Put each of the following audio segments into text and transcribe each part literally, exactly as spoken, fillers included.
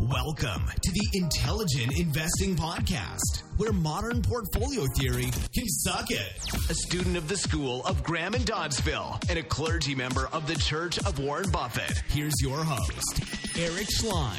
Welcome to the Intelligent Investing Podcast, where modern portfolio theory can suck it. A student of the School of Graham and Doddsville and a clergy member of the Church of Warren Buffett. Here's your host, Eric Schlein.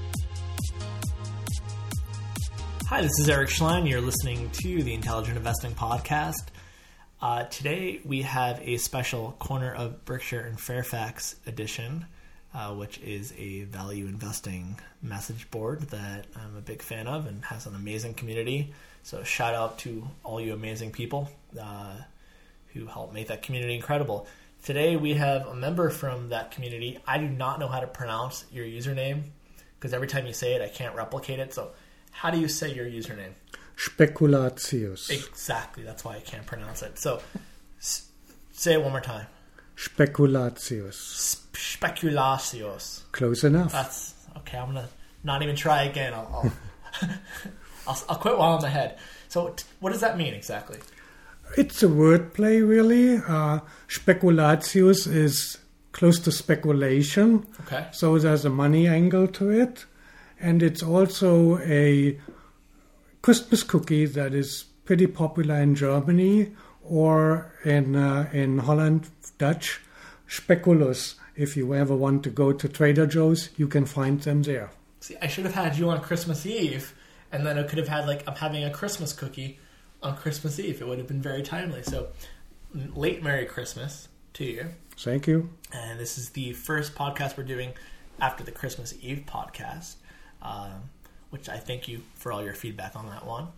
Hi, this is Eric Schlein. You're listening to the Intelligent Investing Podcast. Uh, today we have a special Corner of Berkshire and Fairfax edition, uh, which is a value investing message board that I'm a big fan of and has an amazing community. So shout out to all you amazing people uh, who help make that community incredible. Today we have a member from that community. I do not know how to pronounce your username because every time you say it, I can't replicate it. So how do you say your username? Spekulatius. Exactly. That's why I can't pronounce it. So s- say it one more time. Spekulatius. Sp- Spekulatius. Close enough. That's okay. I'm gonna not even try again. I'll I'll, I'll, I'll quit while I'm ahead. So t- what does that mean exactly? It's a wordplay, really. Uh, spekulatius is close to speculation. Okay. So there's a money angle to it. And it's also a Christmas cookie that is pretty popular in Germany or in uh, in Holland, Dutch, Speculus. If you ever want to go to Trader Joe's, you can find them there. See, I should have had you on Christmas Eve, and then I could have had, like, I'm having a Christmas cookie on Christmas Eve. It would have been very timely. So, late Merry Christmas to you. Thank you. And this is the first podcast we're doing after the Christmas Eve podcast. Um, which I thank you for all your feedback on that one.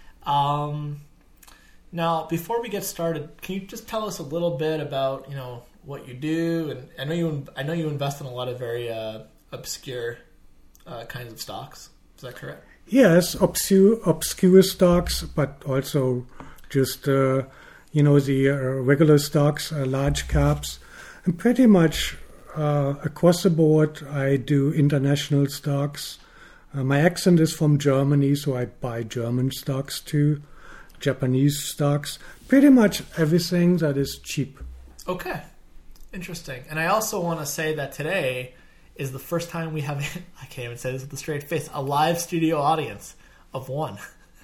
Um, now, before we get started, can you just tell us a little bit about, you know, what you do? And I know you, I know you invest in a lot of very uh, obscure uh, kinds of stocks. Is that correct? Yes, obscure, obscure stocks, but also just uh, you know the uh, regular stocks, uh, large caps, and pretty much uh, across the board. I do international stocks. Uh, my accent is from Germany, so I buy German stocks too, Japanese stocks, pretty much everything that is cheap. Okay, interesting. And I also want to say that today is the first time we have, I can't even say this with a straight face, a live studio audience of one,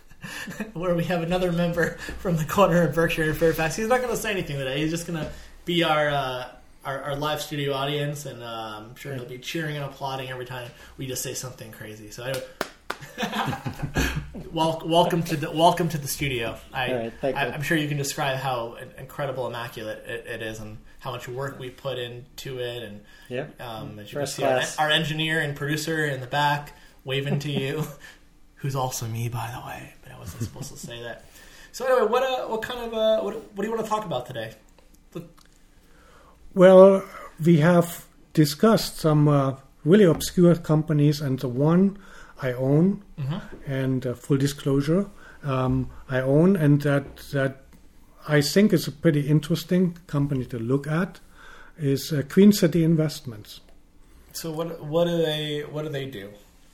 where we have another member from the Corner of Berkshire and Fairfax. He's not going to say anything today. He's just going to be our... Uh, Our, our live studio audience, and uh, I'm sure he'll be cheering and applauding every time we just say something crazy. So, anyway, Wel- welcome to the welcome to the studio. I, right, I I'm sure you can describe how incredible, immaculate it, it is, and how much work we put into it. And yep. um, as you First can see, our, class. our engineer and producer in the back waving to you, who's also me, by the way. But I wasn't supposed to say that. So, anyway, what uh, what kind of uh, what what do you want to talk about today? Look, Well, we have discussed some uh, really obscure companies, and the one I own, mm-hmm. and uh, full disclosure, um, I own, and that that I think is a pretty interesting company to look at, is uh, Queen City Investments. So what what do they what do they do?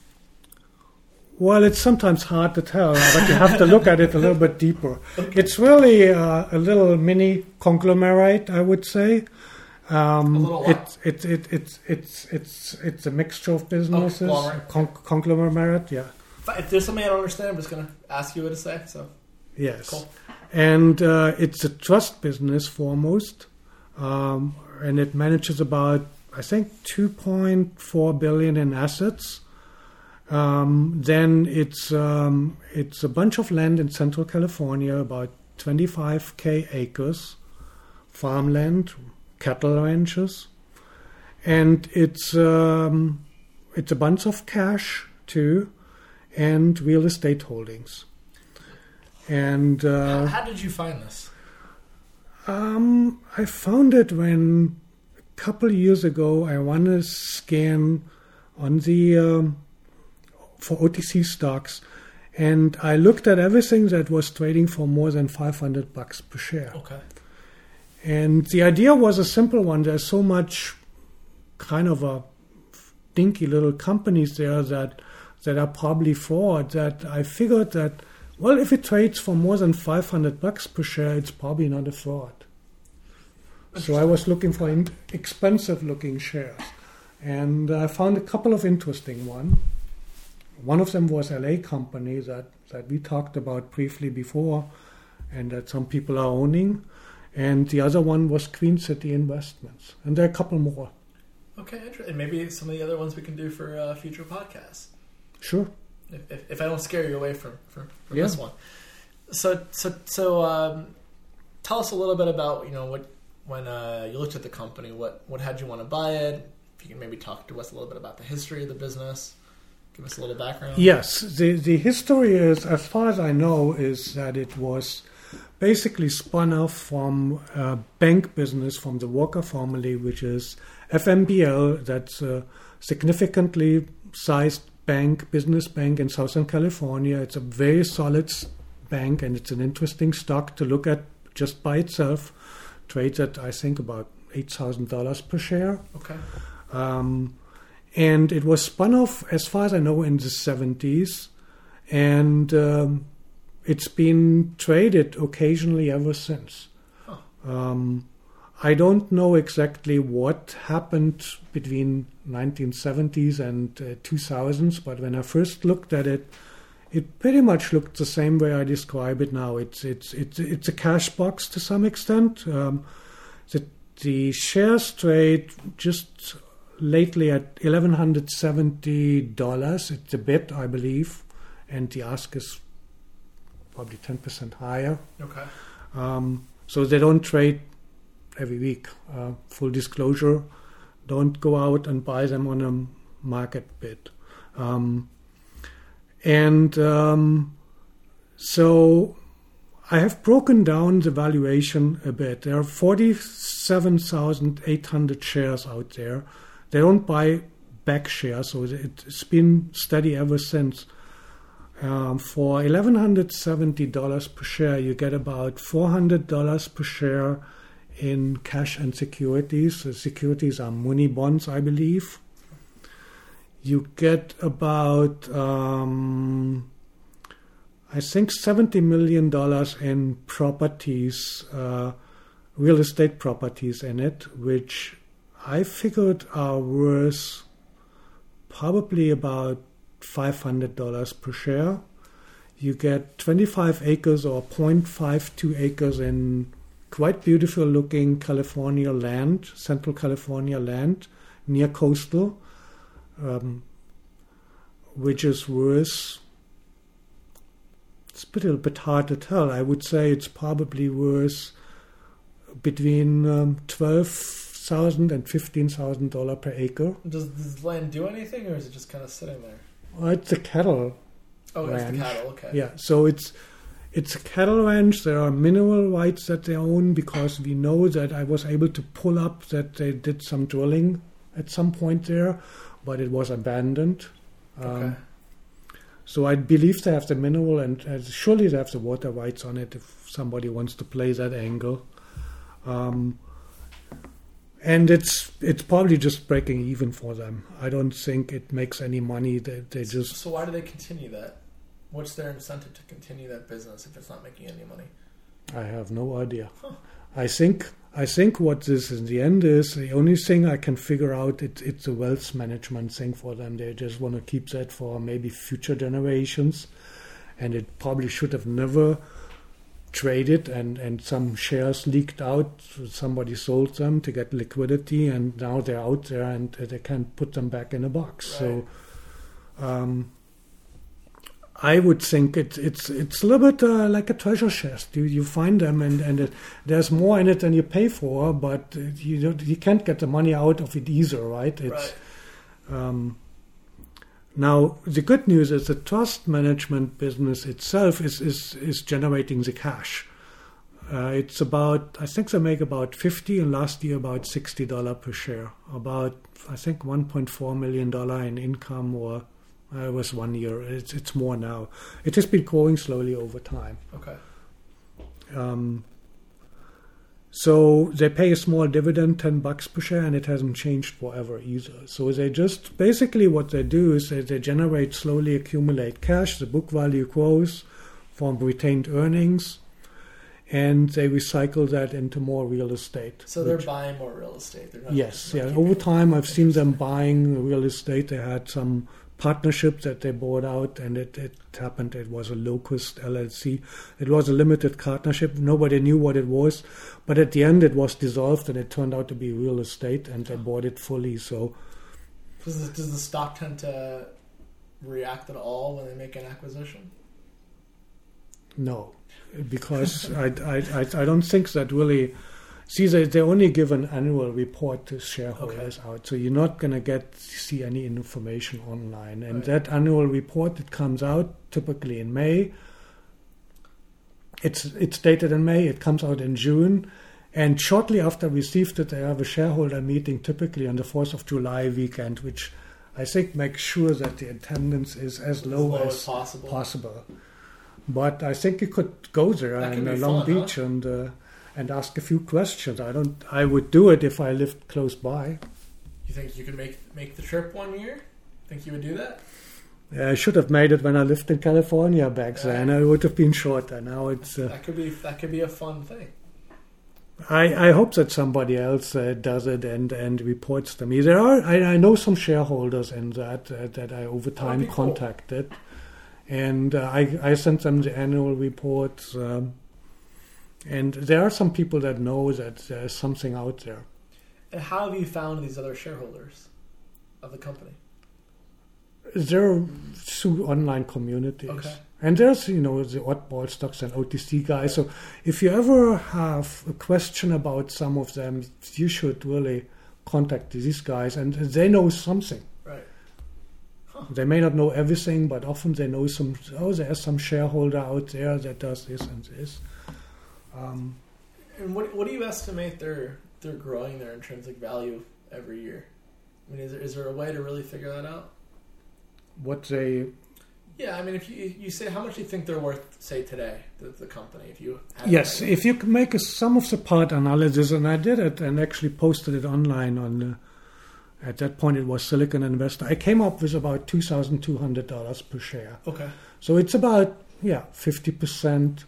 Well, it's sometimes hard to tell, but you have to look at it a little bit deeper. Okay. It's really uh, a little mini conglomerate, I would say. Um, a little what? It's it, it, it's it's it's it's a mixture of businesses. Oh, conglomerate. Con- conglomerate, yeah. If, if there's something I don't understand, I'm just going to ask you what to say. So Yes. Cool. And uh, it's a trust business foremost, um, and it manages about, I think, two point four billion in assets. Um, then it's um, it's a bunch of land in Central California, about twenty-five thousand acres, farmland, cattle ranches, and it's um, it's a bunch of cash too, and real estate holdings. And uh, how, how did you find this? um, I found it when a couple of years ago I won a scan on the um, for O T C stocks, and I looked at everything that was trading for more than five hundred bucks per share. Okay. And the idea was a simple one. There's so much kind of a dinky little companies there that that are probably fraud that I figured that, well, if it trades for more than five hundred bucks per share, it's probably not a fraud. So I was looking for in- expensive looking shares. And I found a couple of interesting ones. one of them was L A company that, that we talked about briefly before and that some people are owning. And the other one was Queen City Investments. And there are a couple more. Okay, interesting. And maybe some of the other ones we can do for uh, future podcasts. Sure. If, if, if I don't scare you away from, from, from yeah. this one. So, so, so um, tell us a little bit about, you know, what when uh, you looked at the company, what, what had you want to buy it? If you can maybe talk to us a little bit about the history of the business. Give us a little background. Yes. The, the history is, as far as I know, is that it was basically spun off from a bank business from the Walker family, which is F M B L. That's a significantly sized bank, business bank in Southern California. It's a very solid bank, and it's an interesting stock to look at just by itself. Trades at, I think, about eight thousand dollars per share. Okay. Um, and it was spun off, as far as I know, in the seventies. And um, it's been traded occasionally ever since. Huh. Um, I don't know exactly what happened between nineteen seventies and uh, two thousands, but when I first looked at it, it pretty much looked the same way I describe it now. It's it's it's it's a cash box to some extent. Um, the the shares trade just lately at eleven seventy dollars. It's a bid, I believe, and the ask is probably ten percent higher. Okay. Um, so they don't trade every week. Uh, full disclosure, don't go out and buy them on a market bid. Um, and um, so I have broken down the valuation a bit. There are forty-seven thousand eight hundred shares out there. They don't buy back shares, so it's been steady ever since. Um, for eleven seventy dollars per share, you get about four hundred dollars per share in cash and securities. The securities are money bonds, I believe. You get about, um, I think, seventy million dollars in properties, uh, real estate properties in it, which I figured are worth probably about five hundred dollars per share. You get twenty-five acres or zero point five two acres in quite beautiful looking California land, Central California land, near coastal, um, which is worth, it's a little bit hard to tell. I would say it's probably worth between um, twelve thousand and fifteen thousand dollars per acre. Does this land do anything, or is it just kind of sitting there? Well, it's a cattle Oh, it's ranch. the cattle, okay. Yeah, so it's it's a cattle ranch. There are mineral rights that they own because we know that I was able to pull up that they did some drilling at some point there, but it was abandoned. Um, Okay. So I believe they have the mineral and uh, surely they have the water rights on it if somebody wants to play that angle. Um, And it's it's probably just breaking even for them. I don't think it makes any money. They, they just So why do they continue that? What's their incentive to continue that business if it's not making any money? I have no idea. Huh. I think I think what this in the end is, the only thing I can figure out, it, it's a wealth management thing for them. They just want to keep that for maybe future generations, and it probably should have never traded, and, and some shares leaked out. Somebody sold them to get liquidity, and now they're out there and they can't put them back in a box. Right. So um, I would think it, it's it's a little bit uh, like a treasure chest. You you find them, and, and it, there's more in it than you pay for, but you don't, you can't get the money out of it either, right? It's, Right. Um, now, the good news is the trust management business itself is, is, is generating the cash. Uh, it's about, I think they make about fifty, and last year about sixty dollars per share. About, I think, one point four million dollars in income, or uh, it was one year. It's, it's more now. It has been growing slowly over time. Okay. Um, so they pay a small dividend, ten bucks per share, and it hasn't changed forever either. So they just, basically what they do is they, they generate, slowly accumulate cash, the book value grows from retained earnings, and they recycle that into more real estate. So they're which- buying more real estate. They're not Yes, not yeah. keeping Over it. time, I've seen them buying real estate. They had some partnership that they bought out, and it, it happened. It was a Locust L L C. It was a limited partnership. Nobody knew what it was, but at the end it was dissolved, and it turned out to be real estate, and they bought it fully. So, does the, does the stock tend to react at all when they make an acquisition? No, because I, I, I, I don't think that really. See, they, they only give an annual report to shareholders okay. out, so you're not going to get see any information online. And right. that annual report, it comes out typically in May. It's it's dated in May. It comes out in June, and shortly after I received it, they have a shareholder meeting, typically on the fourth of July weekend, which I think makes sure that the attendance is as low as, low as, as possible. possible. But I think you could go there that in uh, Long fun, Beach huh? and. Uh, and ask a few questions. I don't. I would do it if I lived close by. You think you could make make the trip one year? Think you would do that? Yeah, I should have made it when I lived in California back yeah. then. It would have been shorter. Now it's uh, that could be that could be a fun thing. I, I hope that somebody else uh, does it and, and reports to me. There are I, I know some shareholders in that uh, that I over time contacted, cool. and uh, I I sent them the annual reports. Um, And there are some people that know that there's something out there. And how have you found these other shareholders of the company? They're through online communities. Okay. And there's, you know, the oddball stocks and O T C guys. So if you ever have a question about some of them, you should really contact these guys. And they know something. Right. Huh. They may not know everything, but often they know some, oh, there's some shareholder out there that does this and this. Um, and what what do you estimate they're they're growing their intrinsic value every year? I mean, is there, is there a way to really figure that out? What they? Yeah, I mean, if you you say how much do you think they're worth, say today, the, the company, if you had yes, if you can make a sum of the part analysis, and I did it and actually posted it online on. Uh, at that point, it was Silicon Investor. I came up with about two thousand two hundred dollars per share. Okay. So it's about yeah fifty percent.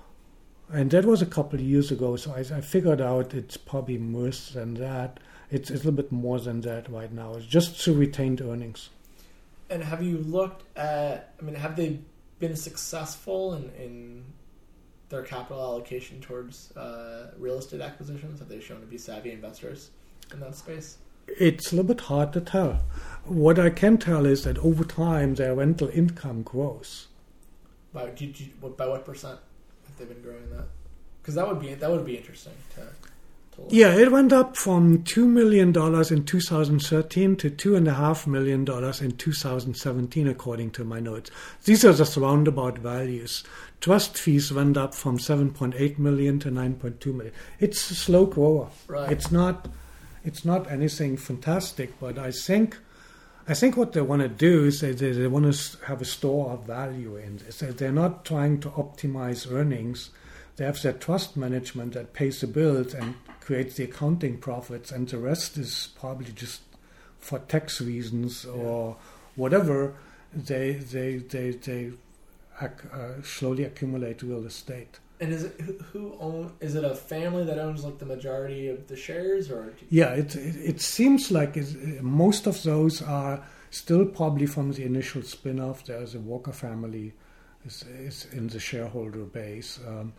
And that was a couple of years ago, so I, I figured out it's probably worse than that. It's, it's a little bit more than that right now. It's just to retained earnings. And have you looked at, I mean, have they been successful in, in their capital allocation towards uh, real estate acquisitions? Have they shown to be savvy investors in that space? It's a little bit hard to tell. What I can tell is that over time, their rental income grows. By, do you, by what percent? They've been growing that, because that would be that would be interesting to, to look. Yeah, it went up from two million dollars in two thousand thirteen to two and a half million dollars in two thousand seventeen, according to my notes. These are just roundabout values. Trust fees went up from seven point eight million to nine point two million. It's a slow grower. Right. It's not. It's not anything fantastic, but I think. I think what they want to do is they, they, they want to have a store of value in this. They're not trying to optimize earnings. They have their trust management that pays the bills and creates the accounting profits, and the rest is probably just for tax reasons or whatever. They they they they ac- uh, slowly accumulate real estate. And is it who, who own? Is it a family that owns like the majority of the shares, or? Yeah, it it, it seems like it's, most of those are still probably from the initial spin-off. There's a Walker family is, is in the shareholder base, um,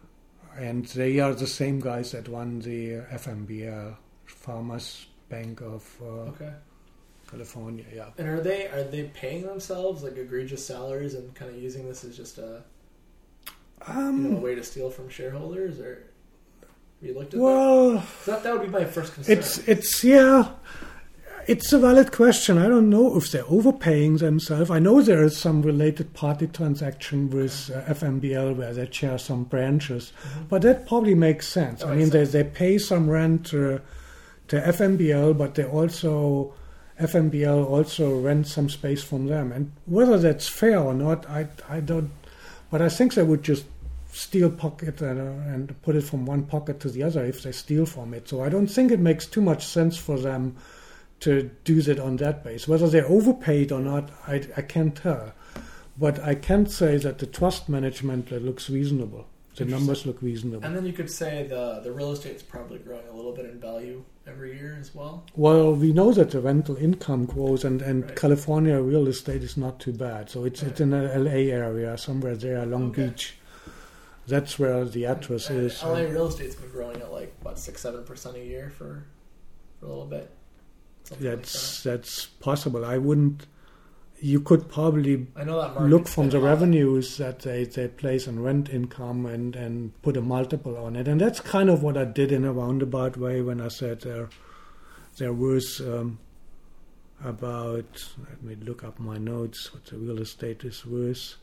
and they are the same guys that run the F M B L, Farmers Bank of uh, okay. California. Yeah. And are they are they paying themselves like egregious salaries and kind of using this as just a Um, you know, a way to steal from shareholders, or have you looked at well, that? that? That would be my first concern. It's it's yeah, it's a valid question. I don't know if they're overpaying themselves. I know there is some related party transaction with uh, F M B L where they share some branches, mm-hmm. but that probably makes sense. That I makes mean, sense. they they pay some rent uh, to F M B L, but they also F M B L also rents some space from them, and whether that's fair or not, I I don't. But I think they would just steal pocket and, uh, and put it from one pocket to the other if they steal from it. So I don't think it makes too much sense for them to do that on that base. Whether they're overpaid or not, I, I can't tell. But I can say that the trust management uh, looks reasonable. the numbers look reasonable. And then you could say the the real estate's probably growing a little bit in value every year as well. Well, we know that the rental income grows, and, and Right. California real estate is not too bad. So it's Right. it's in the L A area, somewhere there, Long Okay. Beach. That's where the address And is. L A real estate's been growing at like what six seven percent a year for for a little bit. Something like That's that's possible. I wouldn't. You could probably that. I know that market's look from been the hot. revenues that they, they place on rent income and, and put a multiple on it. And that's kind of what I did in a roundabout way when I said there, there was um, about, let me look up my notes, what the real estate is worth.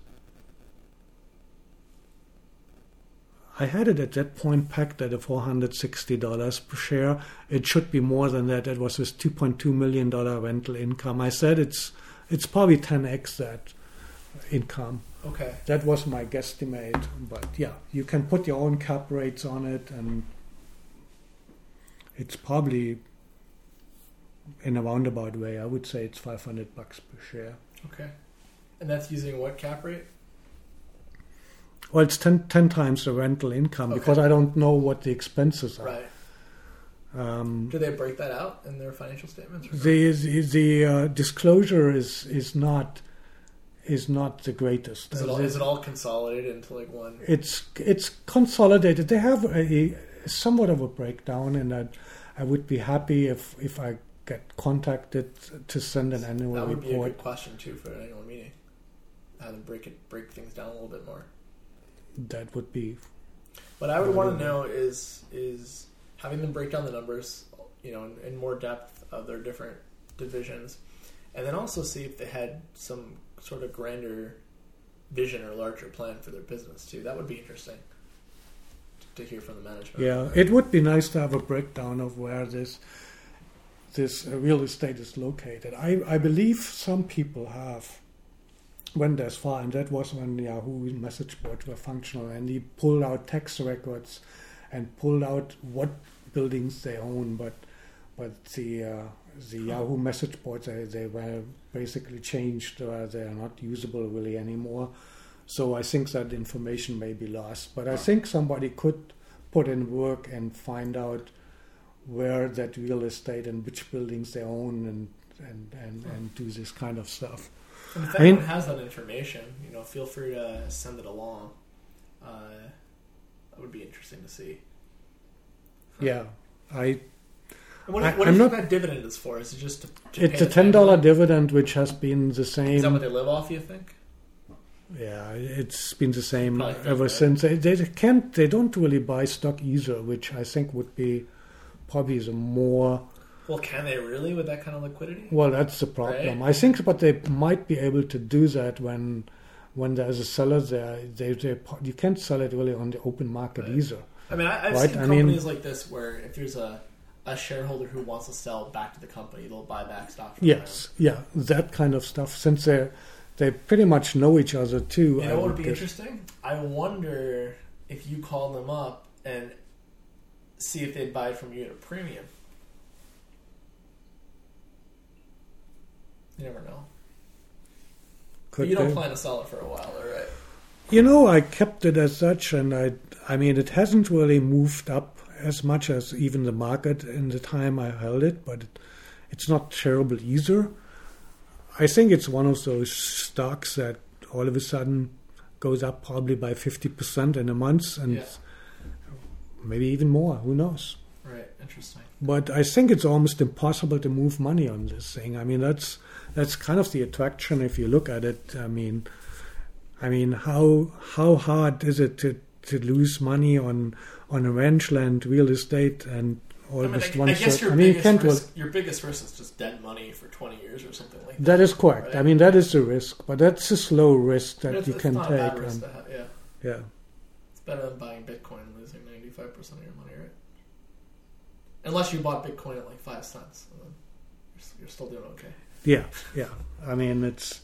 I had it at that point pegged at a four hundred sixty dollars per share. It should be more than that. It was with two point two million dollars rental income. I said it's it's probably ten x that income. Okay. That was my guesstimate. But yeah, you can put your own cap rates on it, and it's probably in a roundabout way. I would say it's five hundred bucks per share. Okay. And that's using what cap rate? Well, it's ten, ten times the rental income Okay. because I don't know what the expenses are. Right. Um, Do they break that out in their financial statements? Or the the, the uh, disclosure is is not is not the greatest. is, it Uh, all, the- is it all consolidated into like one? It's it's consolidated. They have a, a somewhat of a breakdown, and I I would be happy if if I get contacted to send an annual That would be a report. good question too for an annual meeting. Have them break it, break things down a little bit more. That would be What I would Mhm. want to know is is having them break down the numbers, you know, in, in more depth of their different divisions, and then also see if they had some sort of grander vision or larger plan for their business too. That would be interesting to hear from the management. yeah. It would be nice to have a breakdown of where this this uh, real estate is located. I I believe some people have went as far, and that was when Yahoo message boards were functional, and he pulled out tax records and pulled out what buildings they own, but but the uh, the Yahoo message boards they, they were basically changed. Uh, they are not usable really anymore. So I think that information may be lost. But I think somebody could put in work and find out where that real estate and which buildings they own, and and, and, and do this kind of stuff. And if I mean- anyone has that information, you know, feel free to send it along. Uh, that would be interesting to see. Yeah, I And what, I- what do I'm you think not- that dividend is for? Is it just to, to it's pay a the ten dollar family? dividend, which has been the same. Is that what they live off? You think? Yeah, it's been the same Probably think ever that. since. They, they can't. They don't really buy stock either, which I think would be probably the more. Well, can they really with that kind of liquidity? Well, that's the problem. Right. I think, but they might be able to do that when when there's a seller there. They, they you can't sell it really on the open market Right. either. I mean, I, I've Right, seen I mean- companies like this where if there's a, a shareholder who wants to sell back to the company, they'll buy back stock from Yes, yeah, that kind of stuff. Since they they pretty much know each other too. them. You I know what would would be guess. interesting? I wonder if you call them up and see if they'd buy it from you at a premium. You never know. But Could you don't be. plan to sell it for a while, though, right? You know, I kept it as such, and I, I mean, it hasn't really moved up as much as even the market in the time I held it, but it, it's not terrible either. I think it's one of those stocks that all of a sudden goes up probably by fifty percent in a month, and Yeah. maybe even more. Who knows? Right. Interesting. But I think it's almost impossible to move money on this thing. I mean, that's that's kind of the attraction if you look at it. I mean, I mean, how how hard is it to, to lose money on on a ranch land, real estate, and I mean, almost I, one I guess third? your I mean, you biggest can't. risk, your biggest risk is just dead money for twenty years or something like that. That is correct. Right? I mean, that is a risk, but that's a slow risk that It's- you it's can not take. a bad risk and- to have, yeah. yeah. It's better than buying Bitcoin and losing ninety-five percent of your money, right? Unless you bought Bitcoin at like five cents. And then you're, you're still doing okay. Yeah, yeah. I mean, it's.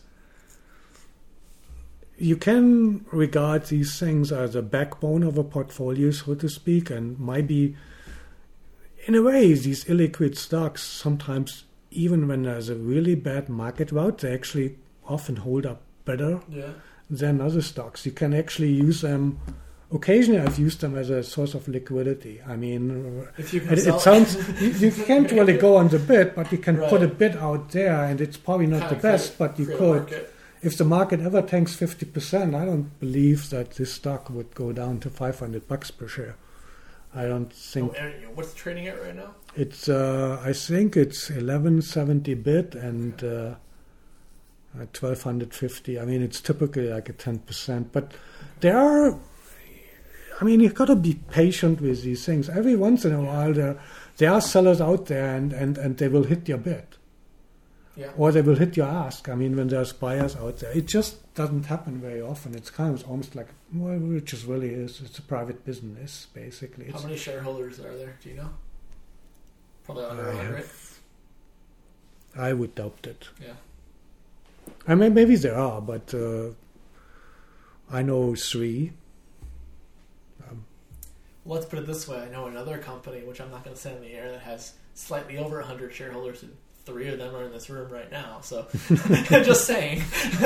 You can regard these things as a backbone of a portfolio, so to speak, and maybe, in a way, these illiquid stocks sometimes, even when there's a really bad market rout, they actually often hold up better Yeah. than other stocks. You can actually use them occasionally I've used them as a source of liquidity. I mean, if you can it, sell it sounds you, you can't really go on the bid, but you can right. put a bid out there, and it's probably not kind the best, create, but you could. could. If the market ever tanks fifty percent, I don't believe that this stock would go down to five hundred bucks per share. I don't think. Oh, what's the trading at right now? It's uh, I think it's eleven seventy bid and uh, twelve fifty. I mean, it's typically like a ten percent, but there are. I mean, you've got to be patient with these things. Every once in a while, there there are sellers out there, and, and, and they will hit your bid. Yeah. Or they will hit your ask. I mean, when there's buyers out there. It just doesn't happen very often. It's kind of almost like, well, it just really is. It's a private business, basically. How It's, many shareholders are there? Do you know? Probably under one hundred. I would doubt it. Yeah. I mean, maybe there are, but uh, I know three. Um, Well, let's put it this way. I know another company, which I'm not going to say in the air, that has slightly over one hundred shareholders, and three of them are in this room right now. So, just saying.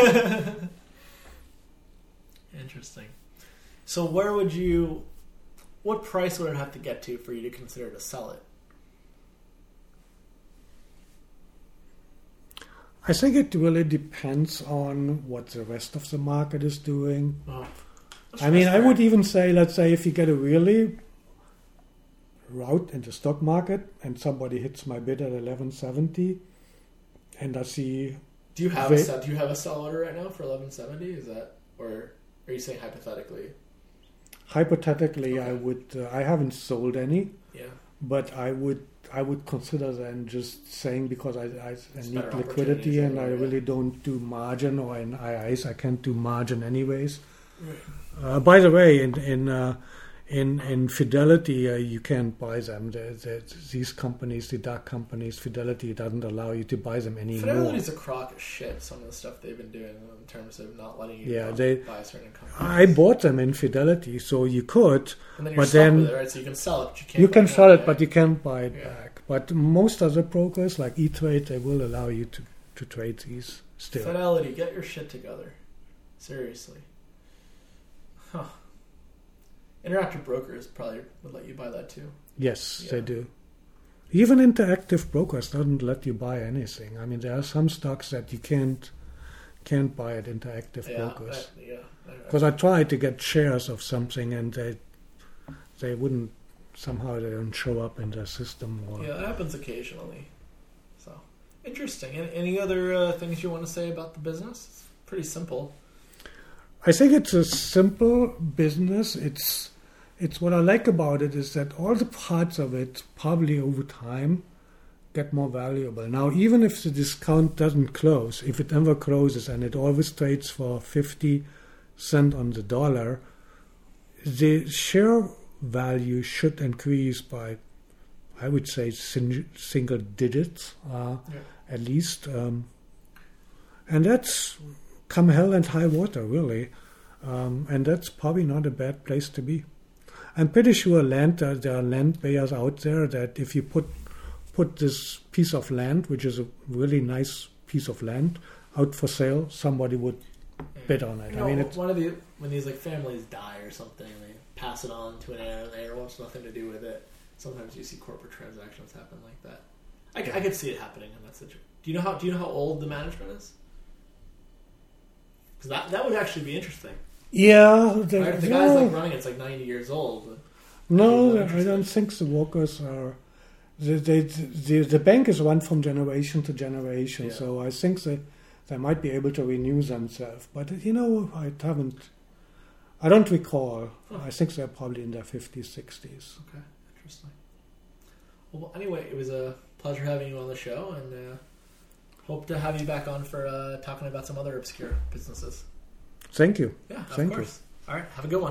Interesting. So, where would you... What price would it have to get to for you to consider to sell it? I think it really depends on what the rest of the market is doing. Oh, I mean, I would even say, let's say, if you get a really route in the stock market and somebody hits my bid at eleven seventy, and I see. Do you have they, a sell, do you have a sell order right now for eleven seventy? Is that, or are you saying hypothetically? Hypothetically, Okay. I would. Uh, I haven't sold any, Yeah. but I would. I would consider then just saying because I, I, I need better liquidity opportunities and I everywhere, really yeah. don't do margin, or in I Is I can't do margin anyways. Right. Uh, by the way, in in uh, in, in Fidelity, uh, you can't buy them. The, the, these companies, the dark companies, Fidelity doesn't allow you to buy them anymore. Fidelity's a crock of shit. Some of the stuff they've been doing in terms of not letting you Yeah, buy, they- buy certain companies. I bought them in Fidelity, so you could, and then you're but stuck then with it, right? So you can sell it, but you can't. you buy can it sell it, back. but you can't buy it Yeah. back. But most other brokers, like E-Trade, they will allow you to, to trade these still. Fidelity, get your shit together. Seriously. Huh. Interactive Brokers probably would let you buy that too. Yes, Yeah. they do. Even Interactive Brokers doesn't let you buy anything. I mean, there are some stocks that you can't can't buy at Interactive Yeah, Brokers. I, yeah. I- I- Because I tried to get shares of something, and they they wouldn't somehow they don't show up in their system. Or yeah, that happens occasionally. So interesting. Any, any other uh, things you want to say about the business? It's pretty simple. I think it's a simple business. It's it's what I like about it is that all the parts of it probably over time get more valuable. Now, even if the discount doesn't close, if it ever closes and it always trades for fifty cent on the dollar, the share value should increase by, I would say, sing- single digits uh, Yeah. at least. Um, and that's come hell and high water, really. Um, and that's probably not a bad place to be. I'm pretty sure land uh, there are land buyers out there that if you put put this piece of land, which is a really nice piece of land, out for sale, somebody would bid on it. You I know, mean, it's, one of the when these like families die or something, they pass it on to an heir, and the heir wants nothing to do with it. Sometimes you see corporate transactions happen like that. I, c- I could see it happening in that situation. Do you know how Do you know how old the management is? Because that that would actually be interesting. yeah, the, Right? If the yeah. guy's like running, it's like ninety years old. But No, That'd be I don't think the workers are. The, the, the, the bank is run from generation to generation, Yeah. so I think they, they might be able to renew themselves. But, you know, I haven't. I don't recall. Huh. I think they're probably in their fifties, sixties. Okay, interesting. Well, anyway, it was a pleasure having you on the show, and uh, hope to have you back on for uh, talking about some other obscure businesses. Thank you. Yeah, of Thank you. course. All right, have a good one.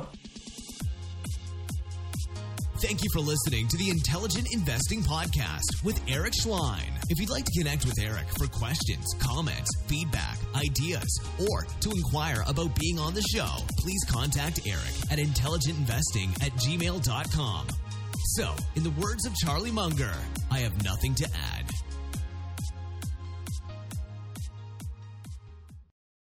Thank you for listening to the Intelligent Investing Podcast with Eric Schlein. If you'd like to connect with Eric for questions, comments, feedback, ideas, or to inquire about being on the show, please contact Eric at intelligentinvesting at gmail dot com. So, in the words of Charlie Munger, I have nothing to add.